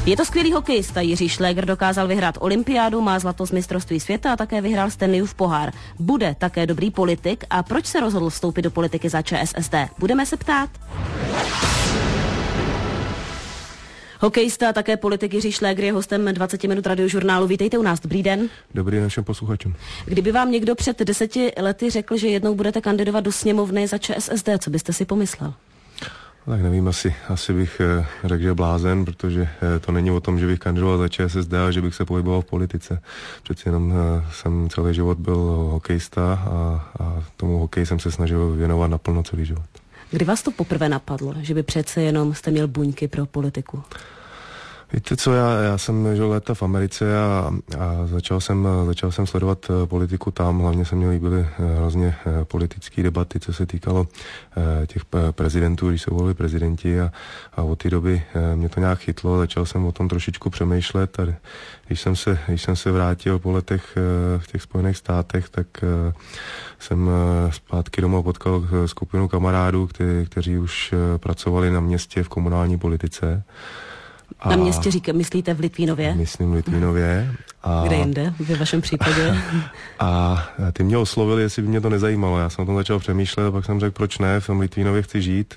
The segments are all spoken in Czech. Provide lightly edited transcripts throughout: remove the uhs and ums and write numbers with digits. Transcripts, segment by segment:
Je to skvělý hokejista. Jiří Šlégr dokázal vyhrát olympiádu, má zlato z mistrovství světa a také vyhrál Stanleyův pohár. Bude také dobrý politik a proč se rozhodl vstoupit do politiky za ČSSD? Budeme se ptát. Hokejista a také politik Jiří Šlégr je hostem 20 minut radiožurnálu. Vítejte u nás, dobrý den. Dobrý den všem posluchačům. Kdyby vám někdo před 10 lety řekl, že jednou budete kandidovat do sněmovny za ČSSD, co byste si pomyslel? Tak nevím, asi bych řekl, že blázen, protože to není o tom, že bych kandidoval za ČSSD, ale že bych se pohyboval v politice. Přeci jenom jsem celý život byl hokejista a tomu hokeji jsem se snažil věnovat naplno celý život. Kdy vás to poprvé napadlo, že by přece jenom jste měl buňky pro politiku? Víte co, já jsem žil léta v Americe a začal jsem sledovat politiku tam. Hlavně se mi líbily hrozně politické debaty, co se týkalo těch prezidentů, když se volili prezidenti a od té doby mě to nějak chytlo. Začal jsem o tom trošičku přemýšlet a když jsem se vrátil po letech v těch Spojených státech, tak jsem zpátky domů potkal skupinu kamarádů, kteří už pracovali na městě v komunální politice. Na městě myslíte v Litvínově? Myslím v Litvínově. Kde jinde, ve vašem případě? A ty mě oslovili, jestli by mě to nezajímalo. Já jsem o tom začal přemýšlet a pak jsem řekl, proč ne, v tom Litvínově chci žít,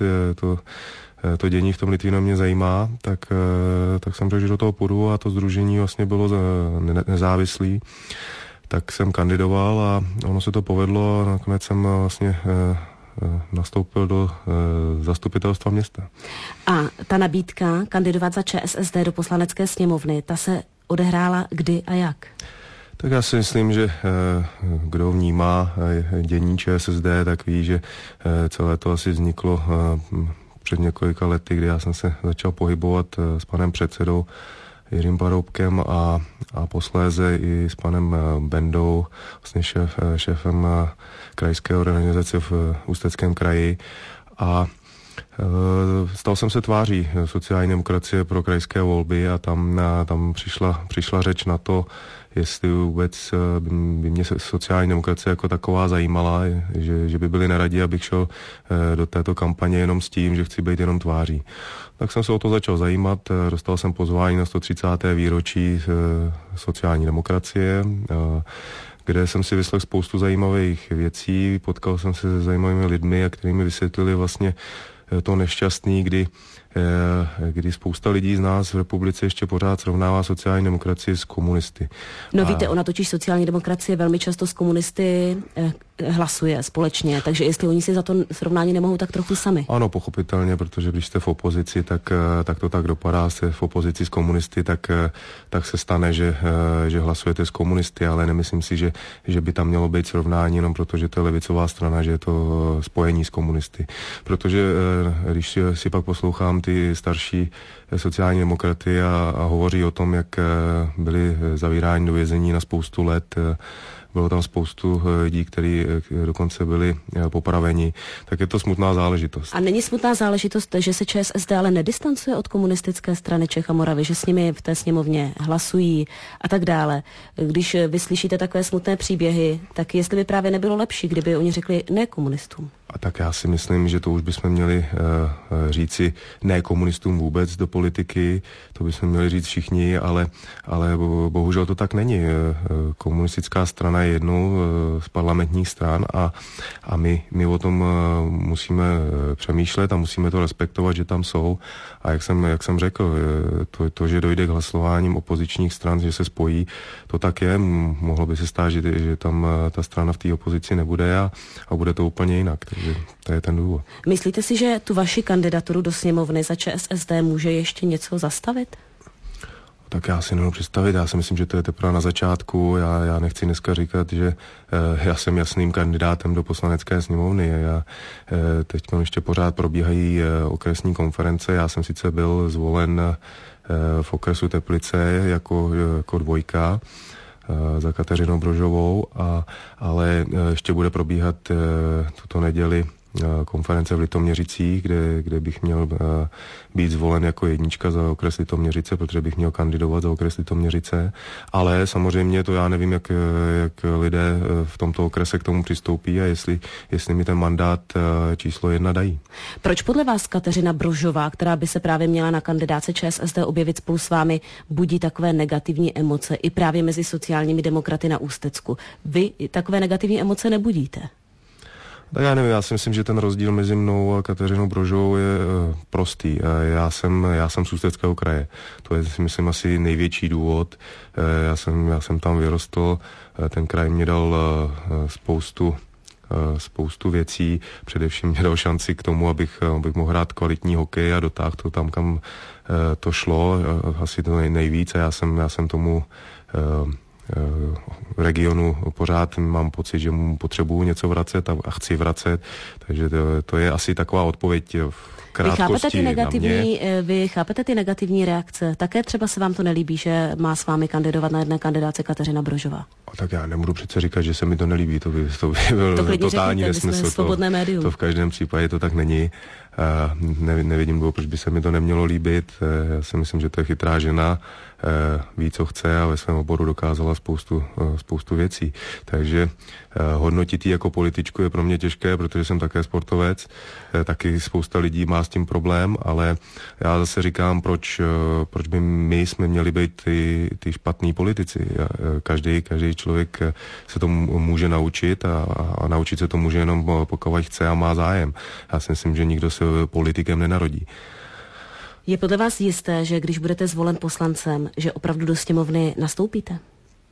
to dění v tom Litvínově mě zajímá, tak jsem řekl, že do toho půjdu a to sdružení vlastně bylo nezávislý. Tak jsem kandidoval a ono se to povedlo a nakonec jsem vlastně nastoupil do zastupitelstva města. A ta nabídka kandidovat za ČSSD do poslanecké sněmovny, ta se odehrála kdy a jak? Tak já si myslím, že kdo vnímá dění ČSSD, tak ví, že celé to asi vzniklo před několika lety, kdy já jsem se začal pohybovat s panem předsedou Jiřím Paroubkem a posléze i s panem Bendou, vlastně šéfem krajské organizace v Ústeckém kraji a stal jsem se tváří sociální demokracie pro krajské volby a tam přišla řeč na to, jestli vůbec by mě sociální demokracie jako taková zajímala, že by byli neradi, abych šel do této kampaně jenom s tím, že chci být jenom tváří. Tak jsem se o to začal zajímat, dostal jsem pozvání na 130. výročí sociální demokracie, kde jsem si vyslechl spoustu zajímavých věcí, potkal jsem se se zajímavými lidmi, a kterými vysvětlili vlastně to nešťastný, kdy spousta lidí z nás v republice ještě pořád srovnává sociální demokracii s komunisty. No víte, ona totiž sociální demokracie velmi často s komunisty hlasuje společně, takže jestli oni si za to srovnání nemohou, tak trochu sami. Ano, pochopitelně, protože když jste v opozici, tak to tak dopadá, jste v opozici s komunisty, tak se stane, že hlasujete s komunisty, ale nemyslím si, že by tam mělo být srovnání jenom proto, že to je levicová strana, že je to spojení s komunisty. Protože když si pak poslouchám ty starší sociální demokraty a hovoří o tom, jak byli zavíráni do vězení na spoustu let, bylo tam spoustu lidí, kteří dokonce byli popraveni, tak je to smutná záležitost. A není smutná záležitost, že se ČSSD ale nedistancuje od komunistické strany Čech a Moravy, že s nimi v té sněmovně hlasují a tak dále. Když vy slyšíte takové smutné příběhy, tak jestli by právě nebylo lepší, kdyby oni řekli ne komunistům? A tak já si myslím, že to už bychom měli říci ne komunistům vůbec do politiky, to bychom měli říct všichni, ale bohužel to tak není. Komunistická strana je jednou z parlamentních stran a my o tom musíme přemýšlet a musíme to respektovat, že tam jsou. A jak jsem řekl, to, že dojde k hlasováním opozičních stran, že se spojí, to tak je. Mohlo by se stát, že tam ta strana v té opozici nebude a bude to úplně jinak. Takže to je ten důvod. Myslíte si, že tu vaši kandidaturu do sněmovny za ČSSD může ještě něco zastavit? Tak já si nemůžu představit, já si myslím, že to je teprve na začátku, já nechci dneska říkat, že já jsem jasným kandidátem do poslanecké sněmovny, teď ještě pořád probíhají okresní konference, já jsem sice byl zvolen v okresu Teplice jako dvojka za Kateřinou Brožovou, ale ještě bude probíhat tuto neděli konference v Litoměřicích, kde bych měl být zvolen jako jednička za okres Litoměřice, protože bych měl kandidovat za okres Litoměřice, ale samozřejmě to já nevím, jak lidé v tomto okrese k tomu přistoupí a jestli mi ten mandát číslo 1 dají. Proč podle vás Kateřina Brožová, která by se právě měla na kandidáce ČSSD objevit spolu s vámi, budí takové negativní emoce i právě mezi sociálními demokraty na Ústecku? Vy takové negativní emoce nebudíte? Tak já nevím, já si myslím, že ten rozdíl mezi mnou a Kateřinou Brožovou je prostý. Já jsem z Ústeckého kraje. To je, si myslím, asi největší důvod. Já jsem tam vyrostl, ten kraj mě dal spoustu věcí, především mě dal šanci k tomu, abych mohl hrát kvalitní hokej a dotáhl to tam, kam to šlo, asi to nejvíc a já jsem tomu regionu pořád mám pocit, že mu potřebuju něco vracet a chci vracet, takže to je asi taková odpověď v krátkosti na mě. Vy chápete ty negativní reakce? Také třeba se vám to nelíbí, že má s vámi kandidovat na jedné kandidáce Kateřina Brožová? Tak já nemůžu přece říkat, že se mi to nelíbí, to by byl totální nesmysl. Svobodné médium. To v každém případě to tak není. Nevidím, proč by se mi to nemělo líbit. Já si myslím, že to je chytrá žena, ví, co chce a ve svém oboru dokázala spoustu věcí. Takže hodnotit ji jako političku je pro mě těžké, protože jsem také sportovec. Taky spousta lidí má s tím problém, ale já zase říkám, proč by my jsme měli být ty špatní politici. Každý člověk se to může naučit a naučit se to může jenom pokud chce a má zájem. Já si myslím, že nikdo se politikem nenarodí. Je podle vás jisté, že když budete zvolen poslancem, že opravdu do sněmovny nastoupíte?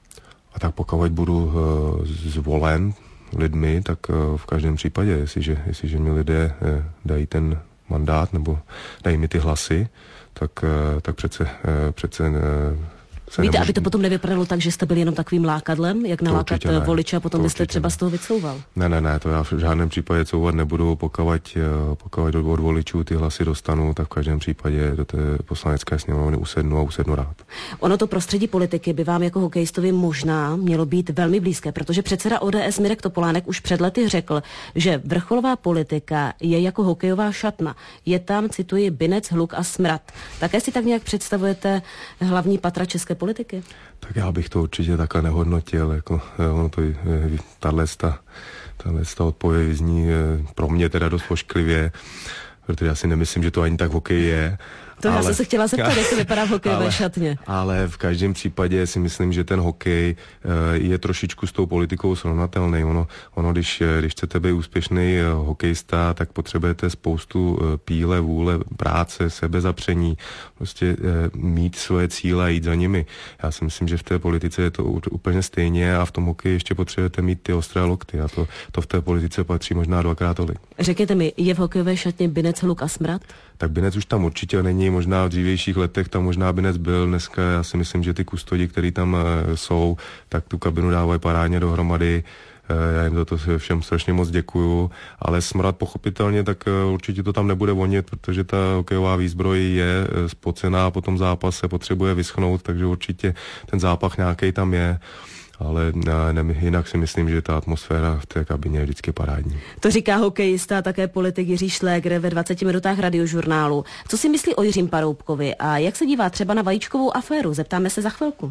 A tak pokud budu zvolen lidmi, tak v každém případě, jestliže mi lidé dají ten mandát nebo dají mi ty hlasy, tak přece víte, aby to potom nevypadalo tak, že jste byl jenom takovým lákadlem, jak nalákat voliče a potom byste třeba z toho vycouval? Ne, to já v žádném případě couvat nebudu, pokud od voličů ty hlasy dostanu, tak v každém případě do té poslanecké sněmovny usednu rád. Ono to prostředí politiky by vám jako hokejistovi možná mělo být velmi blízké, protože předseda ODS Mirek Topolánek už před lety řekl, že vrcholová politika je jako hokejová šatna. Je tam, cituji, binec, hluk a smrad. Také si tak nějak představujete hlavní patra české politiky? Tak já bych to určitě takhle nehodnotil, jako ono to tato odpověď zní pro mě teda dost pošklivě, protože já si nemyslím, že to ani tak hokej je. To já jsem se chtěla zeptat, jak to vypadá v hokejové šatně. Ale v každém případě si myslím, že ten hokej je trošičku s tou politikou srovnatelný. Ono když chcete být úspěšný hokejista, tak potřebujete spoustu píle, vůle, práce, sebezapření, prostě mít svoje cíle a jít za nimi. Já si myslím, že v té politice je to úplně stejně a v tom hokeji ještě potřebujete mít ty ostré lokty a to v té politice patří možná 2x tolik. Řekněte mi, je v hokejové šatně binec, hluk a smrad? Tak binec už tam určitě není, možná v dřívějších letech tam možná binec byl, dneska já si myslím, že ty kustodi, který tam jsou, tak tu kabinu dávají parádně dohromady, já jim za to všem strašně moc děkuju, ale smrad pochopitelně, tak určitě to tam nebude vonět, protože ta hokejová výzbroj je spocená, po tom zápase potřebuje vyschnout, takže určitě ten zápach nějaký tam je. Ale jinak si myslím, že ta atmosféra v té kabině je vždycky parádní. To říká hokejista a také politik Jiří Šlégr ve 20 minutách Radiožurnálu. Co si myslí o Jiřím Paroubkovi a jak se dívá třeba na vajíčkovou aféru? Zeptáme se za chvilku.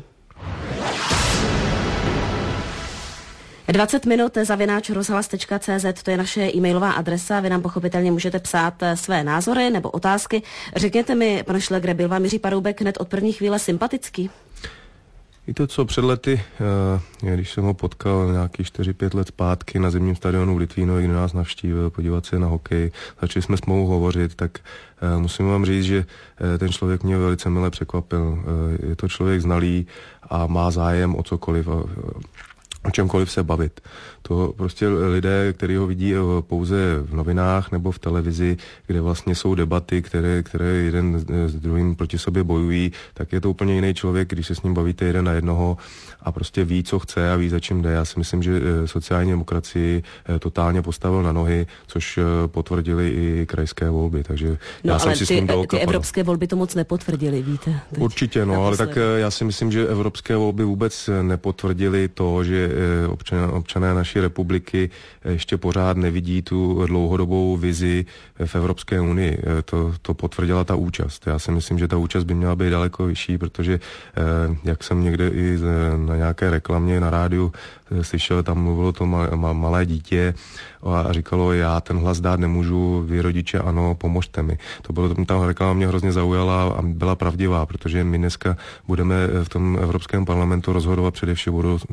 20 minut @rozhlas.cz, to je naše e-mailová adresa, vy nám pochopitelně můžete psát své názory nebo otázky. Řekněte mi, pane Šlégre, byl vám Jiří Paroubek hned od první chvíle sympatický? Víte co, před lety, když jsem ho potkal nějaký 4-5 let zpátky na zimním stadionu v Litvínově, kde nás navštívil podívat se na hokej, začali jsme spolu hovořit, tak musím vám říct, že ten člověk mě velice milé překvapil. Je to člověk znalý a má zájem o cokoliv, o čemkoliv se bavit. To prostě lidé, kteří ho vidí pouze v novinách nebo v televizi, kde vlastně jsou debaty, které jeden s druhým proti sobě bojují, tak je to úplně jiný člověk, když se s ním bavíte jeden na jednoho a prostě ví, co chce a ví, za čím jde. Já si myslím, že sociální demokracii totálně postavil na nohy, což potvrdili i krajské volby. Takže já jsem si s ním ty evropské volby to moc nepotvrdili, víte? Určitě, ale tak já si myslím, že evropské volby vůbec nepotvrdili to, že občané naší republiky ještě pořád nevidí tu dlouhodobou vizi v Evropské unii. To potvrdila ta účast. Já si myslím, že ta účast by měla být daleko vyšší, protože jak jsem někde i na nějaké reklamě na rádiu slyšel, tam mluvilo to malé dítě a říkalo, já ten hlas dát nemůžu, vy rodiče ano, pomožte mi. Ta reklama mě hrozně zaujala a byla pravdivá, protože my dneska budeme v tom Evropském parlamentu rozhodovat především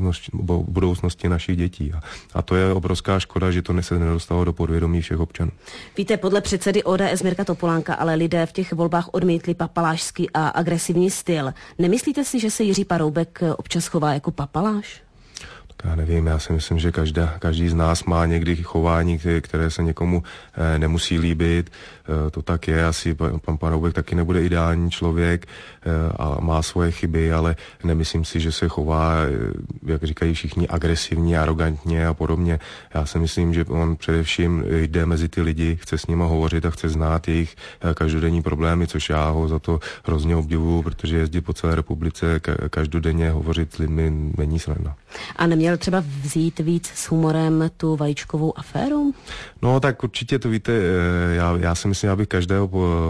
o budoucnosti našich dětí. A to je obrovská škoda, že to se nedostalo do podvědomí všech občanů. Víte, podle předsedy ODS Mirka Topolánka ale lidé v těch volbách odmítli papalášský a agresivní styl. Nemyslíte si, že se Jiří Paroubek občas chová jako papaláš? Já nevím, já si myslím, že každý z nás má někdy chování, které se někomu nemusí líbit. To tak je, asi pan Paroubek taky nebude ideální člověk a má svoje chyby, ale nemyslím si, že se chová, jak říkají všichni, agresivně, arrogantně a podobně. Já si myslím, že on především jde mezi ty lidi, chce s nimi hovořit a chce znát jejich každodenní problémy, což já ho za to hrozně obdivuju, protože jezdit po celé republice každodenně hovořit s lidmi není snadno. A neměl třeba vzít víc s humorem tu vajíčkovou aféru? No tak určitě to víte, já si myslím, abych každého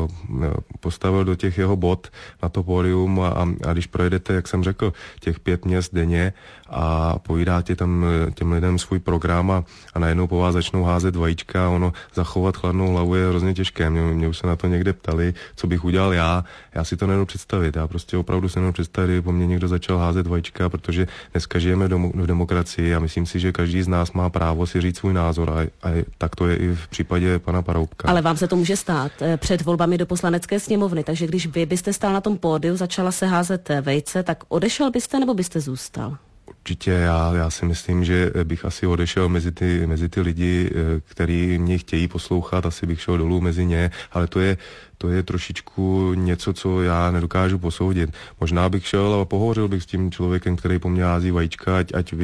postavil do těch jeho bod na to pódium a když projedete, jak jsem řekl, těch 5 měst denně a povídáte tam těm lidem svůj program a najednou po vás začnou házet vajíčka, ono zachovat chladnou hlavu je hrozně těžké. Mě už se na to někde ptali, co bych udělal já si to nedovedu představit. Já prostě opravdu se nedovedu představit, kdyby po mně někdo začal házet vajíčka, protože dneska žijeme v demokracii a myslím si, že každý z nás má právo si říct svůj názor a tak to je i v případě pana Paroubka. Ale vám se to může stát před volbami do Poslanecké sněmovny, takže když vy byste stál na tom pódiu, začala se házet vejce, tak odešel byste nebo byste zůstal? Určitě, já si myslím, že bych asi odešel mezi ty lidi, kteří mě chtějí poslouchat, asi bych šel dolů mezi ně, ale to je trošičku něco, co já nedokážu posoudit. Možná bych šel a pohovořil bych s tím člověkem, který po mně hází vajíčka, ať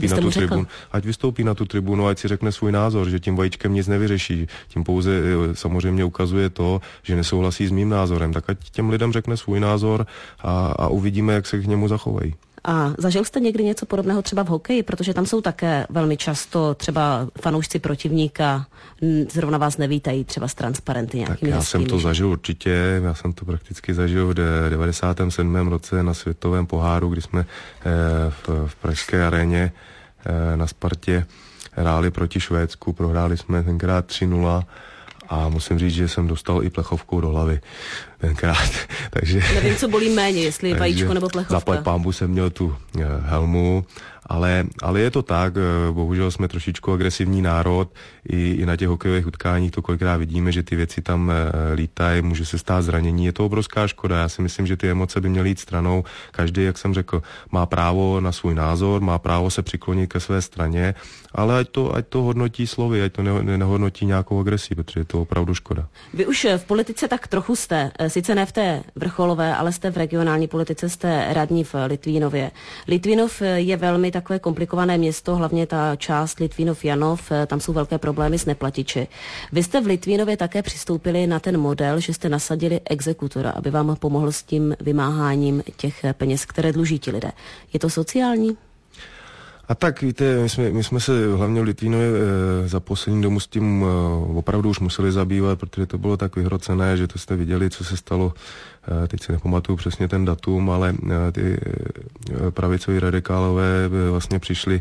vystoupí na tu tribunu, ať si řekne svůj názor, že tím vajíčkem nic nevyřeší. Tím pouze samozřejmě ukazuje to, že nesouhlasí s mým názorem. Tak ať těm lidem řekne svůj názor a uvidíme, jak se k němu zachovají. A zažil jste někdy něco podobného třeba v hokeji, protože tam jsou také velmi často třeba fanoušci protivníka, zrovna vás nevítají třeba z transparenty nějakými. Tak já jsem to zažil určitě, já jsem to prakticky zažil v 97. roce na světovém poháru, kdy jsme v pražské aréně na Spartě hráli proti Švédsku, prohráli jsme tenkrát 3-0 a musím říct, že jsem dostal i plechovkou do hlavy tenkrát. Takže, nevím, co bolí méně, jestli vajíčko nebo plechovka. Zaplať pánbu jsem měl tu helmu, ale je to tak, bohužel jsme trošičku agresivní národ, i na těch hokejových utkáních to kolikrát vidíme, že ty věci tam lítají, může se stát zranění, je to obrovská škoda, já si myslím, že ty emoce by měly jít stranou, každý, jak jsem řekl, má právo na svůj názor, má právo se přiklonit ke své straně, ale ať to hodnotí slovy, ať to nehodnotí nějakou agresí, protože je to opravdu škoda. Vy už v politice tak trochu jste, sice ne v té vrcholové, ale jste v regionální politice, jste radní v Litvínově. Litvínov je velmi takové komplikované město, hlavně ta část Litvínov-Janov, tam jsou velké problémy s neplatiči. Vy jste v Litvínově také přistoupili na ten model, že jste nasadili exekutora, aby vám pomohl s tím vymáháním těch peněz, které dluží ti lidé. Je to sociální? A tak víte, my jsme se hlavně v Litvínově za poslední dobu s tím opravdu už museli zabývat, protože to bylo tak vyhrocené, že to jste viděli, co se stalo, teď si nepamatuju přesně ten datum, ale ty pravicoví radikálové vlastně přišli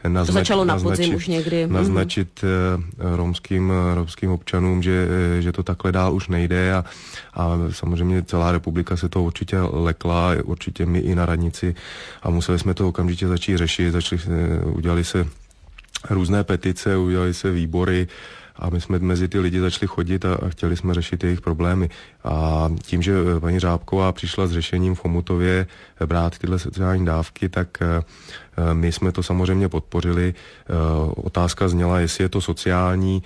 naznačit romským občanům, že to takhle dál už nejde a samozřejmě celá republika se to určitě lekla, určitě my i na radnici a museli jsme to okamžitě začít řešit, udělali se různé petice, udělali se výbory a my jsme mezi ty lidi začali chodit a chtěli jsme řešit jejich problémy. A tím, že paní Řábková přišla s řešením v Chomutově brát tyhle sociální dávky, tak my jsme to samozřejmě podpořili. Otázka zněla, jestli je to sociální.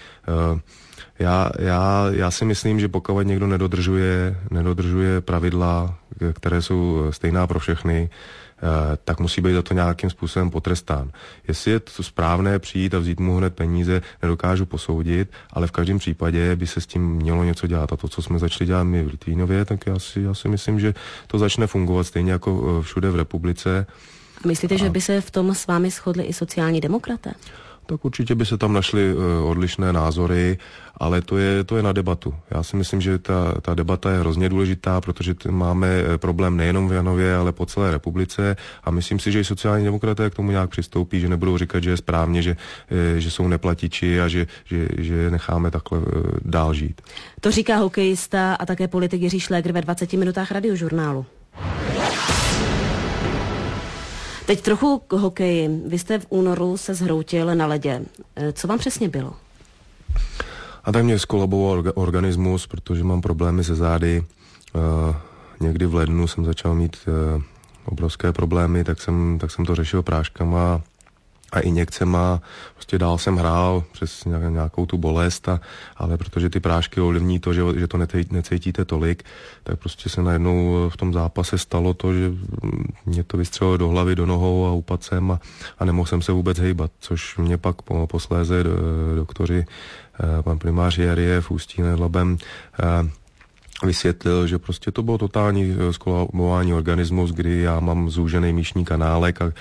Já si myslím, že pokud někdo nedodržuje pravidla, které jsou stejná pro všechny, tak musí být za to nějakým způsobem potrestán. Jestli je to správné přijít a vzít mu hned peníze, nedokážu posoudit, ale v každém případě by se s tím mělo něco dělat. A to, co jsme začali dělat my v Litvínově, tak já si myslím, že to začne fungovat stejně jako všude v republice. A myslíte, že by se v tom s vámi shodli i sociální demokraté? Tak určitě by se tam našly odlišné názory, ale to je na debatu. Já si myslím, že ta debata je hrozně důležitá, protože máme problém nejenom v Janově, ale po celé republice a myslím si, že i sociální demokraté k tomu nějak přistoupí, že nebudou říkat, že je správně, že jsou neplatiči a že necháme takhle dál žít. To říká hokejista a také politik Jiří Šlégr ve 20 minutách Radiožurnálu. Teď trochu k hokeji. Vy jste v únoru se zhroutil na ledě. Co vám přesně bylo? A tak mě skolaboval organismus, protože mám problémy se zády. Někdy v lednu jsem začal mít obrovské problémy, tak jsem to řešil práškama a injekcema. Prostě dál jsem hrál přes nějakou tu bolest, ale protože ty prášky ovlivní to, že to necítíte tolik, tak prostě se najednou v tom zápase stalo to, že mě to vystřelilo do hlavy, do nohou a upadl jsem a nemohl jsem se vůbec hejbat, což mě pak posléze doktoři, pan primář Jarie v Ústí nad Labem, vysvětlil, že prostě to bylo totální skolabování organismus, kdy já mám zúžený míšní kanálek a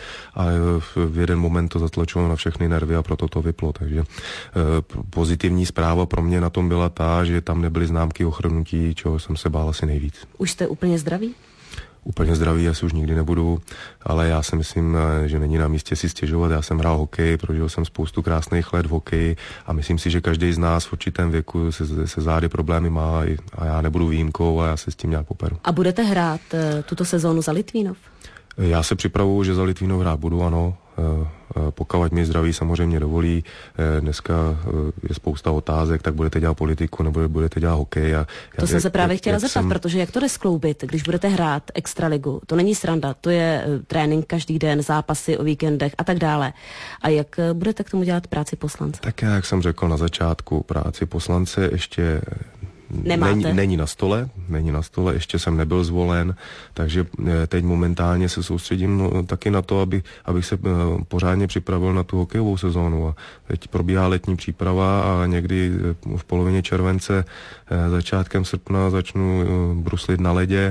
v jeden moment to zatlačilo na všechny nervy a proto to vyplo. Takže pozitivní zpráva pro mě na tom byla ta, že tam nebyly známky ochrnutí, čeho jsem se bál asi nejvíc. Už jste úplně zdravý? Úplně zdravý asi už nikdy nebudu, ale já si myslím, že není na místě si stěžovat. Já jsem hrál hokej, prožil jsem spoustu krásných let v hokeji a myslím si, že každý z nás v určitém věku se zády problémy má a já nebudu výjimkou a já se s tím nějak poperu. A budete hrát tuto sezónu za Litvínov? Já se připravuju, že za Litvínov hrát budu, ano. Pokud mi zdraví samozřejmě dovolí. Dneska je spousta otázek, tak budete dělat politiku nebo budete dělat hokej. To jsem se právě chtěla zeptat, protože jak to jde skloubit, když budete hrát extraligu? To není sranda, to je trénink každý den, zápasy o víkendech a tak dále. A jak budete k tomu dělat práci poslance? Tak jak jsem řekl na začátku, práci poslance ještě není na stole, ještě jsem nebyl zvolen, takže teď momentálně se soustředím taky na to, abych se pořádně připravil na tu hokejovou sezónu. A teď probíhá letní příprava a někdy v polovině července, začátkem srpna začnu bruslit na ledě,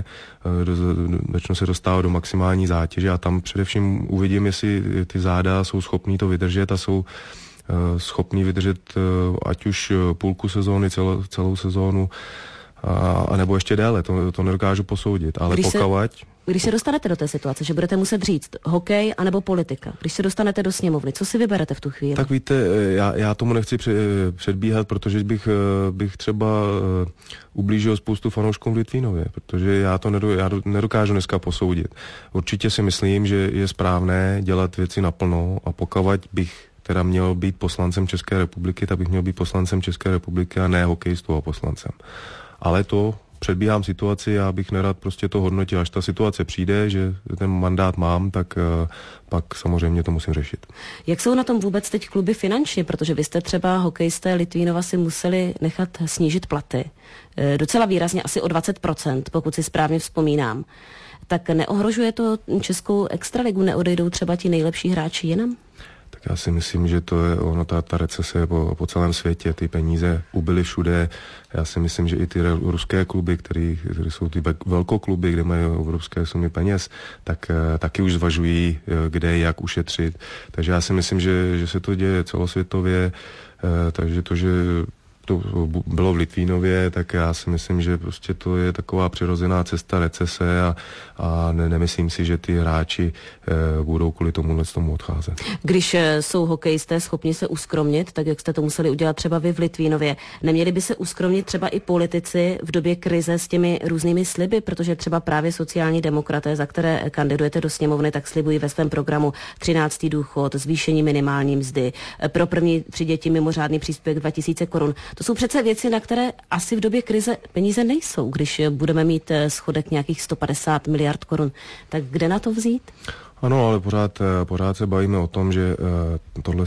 začnu se dostávat do maximální zátěže a tam především uvidím, jestli ty záda jsou schopní to vydržet a jsou schopný vydržet ať už půlku sezóny, celou sezónu, a nebo ještě déle, to nedokážu posoudit, ale Když se dostanete do té situace, že budete muset říct hokej anebo politika, když se dostanete do sněmovny, co si vyberete v tu chvíli? Tak víte, já tomu nechci předbíhat, protože bych třeba ublížil spoustu fanouškům v Litvínově, protože já nedokážu dneska posoudit. Určitě si myslím, že je správné dělat věci naplno a pokud bych teda měl být poslancem České republiky, tak bych měl být poslancem České republiky a ne hokejistou a poslancem. Ale to předbíhám situaci, já bych nerad prostě to hodnotil. Až ta situace přijde, že ten mandát mám, tak pak samozřejmě to musím řešit. Jak jsou na tom vůbec teď kluby finančně? Protože vy jste třeba hokejisté Litvínova si museli nechat snížit platy. Docela výrazně, asi o 20%, pokud si správně vzpomínám. Tak neohrožuje to českou extraligu? Neodejdou třeba ti nejlepší hráči jinam? Tak já si myslím, že to je ta recese po celém světě, ty peníze ubyly všude. Já si myslím, že i ty ruské kluby, které jsou ty velkokluby, kde mají obrovské sumy peněz, tak taky už zvažují, kde, jak ušetřit. Takže já si myslím, že se to děje celosvětově, takže to, že to bylo v Litvínově, tak já si myslím, že prostě to je taková přirozená cesta recese a nemyslím si, že ty hráči budou kvůli tomu odcházet. Když jsou hokejisté schopni se uskromnit, tak jak jste to museli udělat třeba vy v Litvínově, neměli by se uskromnit třeba i politici v době krize s těmi různými sliby, protože třeba právě sociální demokraté, za které kandidujete do sněmovny, tak slibují ve svém programu 13. důchod, zvýšení minimální mzdy, pro první 3 děti mimořádný příspěvek 2000 korun. To jsou přece věci, na které asi v době krize peníze nejsou, když budeme mít schodek nějakých 150 miliard korun. Tak kde na to vzít? Ano, ale pořád se bavíme o tom, že tohle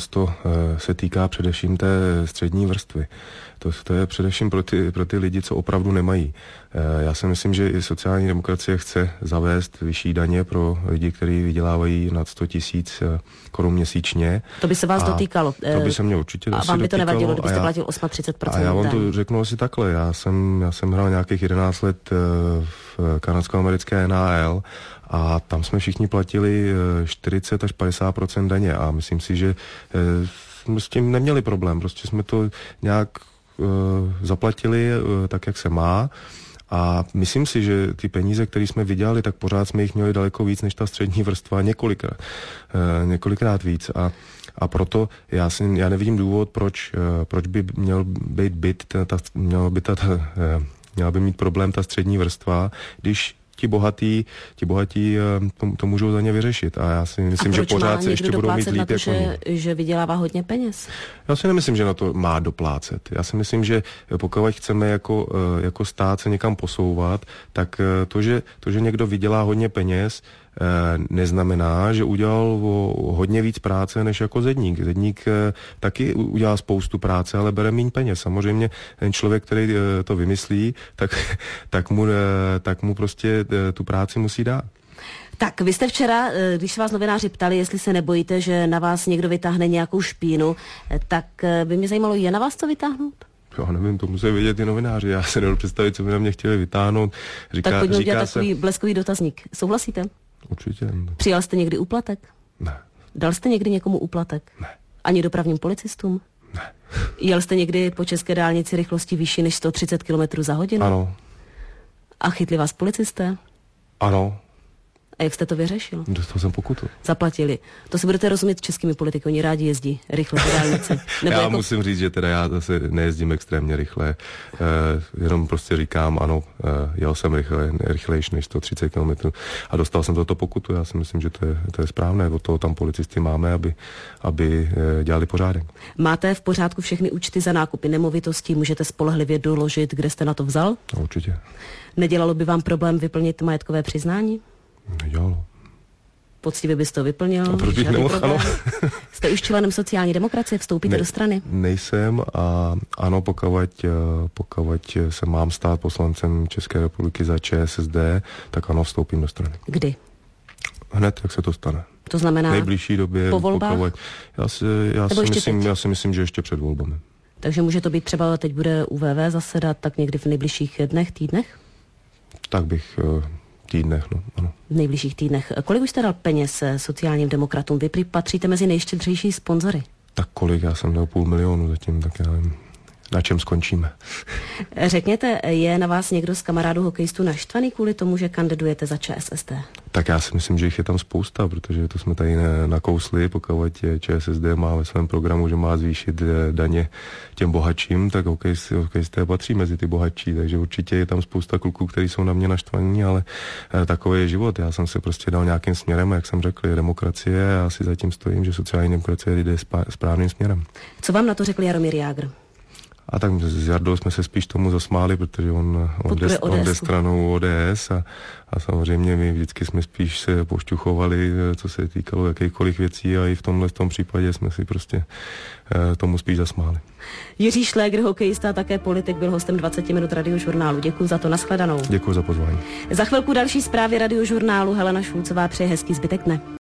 se týká především té střední vrstvy. To je především pro ty lidi, co opravdu nemají. Já si myslím, že i sociální demokracie chce zavést vyšší daně pro lidi, kteří vydělávají nad 100 000 korun měsíčně. To by se vás dotýkalo. To by se mě určitě dotýkalo. A vám by to nevadilo, kdybyste platil 38%? A já vám to řeknu asi takhle. Já jsem hrál nějakých 11 let v kanadsko-americké NHL a tam jsme všichni platili 40 až 50% daně a myslím si, že jsme s tím neměli problém, prostě jsme to nějak zaplatili tak, jak se má. A myslím si, že ty peníze, které jsme vydělali, tak pořád jsme jich měli daleko víc než ta střední vrstva, několikrát víc. A proto já nevidím důvod, proč by měl být měla by mít problém ta střední vrstva, když ti bohatí to můžou za ně vyřešit. A já si myslím, že pořád se ještě budou mít líp jako že vydělává hodně peněz? Já si nemyslím, že na to má doplácet. Já si myslím, že pokud chceme jako stát se někam posouvat, tak to, že někdo vydělá hodně peněz, neznamená, že udělal hodně víc práce než jako zedník. Zedník taky udělá spoustu práce, ale bere méně peněz. Samozřejmě ten člověk, který to vymyslí, tak mu prostě tu práci musí dát. Tak, vy jste včera, když se vás novináři ptali, jestli se nebojíte, že na vás někdo vytáhne nějakou špínu, tak by mě zajímalo, je na vás co vytáhnout? Já nevím, to musí vědět i novináři. Já se nedovedu představit, co by na mě chtěli vytáhnout. Tak pojďme udělat takový bleskový dotazník. Souhlasíte? Určitě. Přijal jste někdy úplatek? Ne. Dal jste někdy někomu úplatek? Ne. Ani dopravním policistům? Ne. Jel jste někdy po české dálnici rychlosti vyšší než 130 km za hodinu? Ano. A chytli vás policisté? Ano. A jak jste to vyřešil? Dostal jsem pokutu. Zaplatili. To si budete rozumět českými politiky, oni rádi jezdí rychle po dálnici. Já musím říct, že teda já zase nejezdím extrémně rychle, jenom prostě říkám, ano, jel jsem rychlejší než 130 km a dostal jsem za to pokutu. Já si myslím, že to je správné, od toho tam policisty máme, aby dělali pořádek. Máte v pořádku všechny účty za nákupy nemovitostí, můžete spolehlivě doložit, kde jste na to vzal? No, určitě. Nedělalo by vám problém vyplnit majetkové přiznání? Nedělalo. Poctivě byste to vyplnil? A proč bych nemohl, ano. Jste už členem sociální demokracie, vstoupíte do strany? Nejsem a ano, pokud se mám stát poslancem České republiky za ČSSD, tak ano, vstoupím do strany. Kdy? Hned, jak se to stane. To znamená v nejbližší době. Po volbách? Já si myslím, že ještě před volbami. Takže může to být třeba, teď bude UVV zasedat, tak někdy v nejbližších dnech, týdnech? Tak bych... týdnech, no, ano. V nejbližších týdnech. Kolik už jste dal peněz sociálním demokratům? Vy patříte mezi nejštědřejší sponzory. Tak kolik? Já jsem dal 500 000 zatím, tak já nevím, na čem skončíme. Řekněte, je na vás někdo z kamarádů hokejistů naštvaný kvůli tomu, že kandidujete za ČSSD? Tak já si myslím, že jich je tam spousta, protože to jsme tady nakousli, pokud ČSSD má ve svém programu, že má zvýšit daně těm bohatším, tak hokejisté patří mezi ty bohatší, takže určitě je tam spousta kluků, kteří jsou na mě naštvaní, ale takový je život. Já jsem se prostě dal nějakým směrem, jak jsem řekl, je demokracie a já si zatím stojím, že sociální demokracie jde správným směrem. Co vám na to řekl Jaromír Jágr? A tak s Jardou jsme se spíš tomu zasmáli, protože on jde stranou ODS a samozřejmě my vždycky jsme spíš se pošťuchovali, co se týkalo jakýchkoliv věcí a i v tomhle případě jsme si prostě tomu spíš zasmáli. Jiří Šlégr, hokejista, také politik, byl hostem 20 minut Radiožurnálu. Děkuji za to, nashledanou. Děkuji za pozvání. Za chvilku další zprávy Radiožurnálu. Helena Šulcová přeje hezký zbytek dne.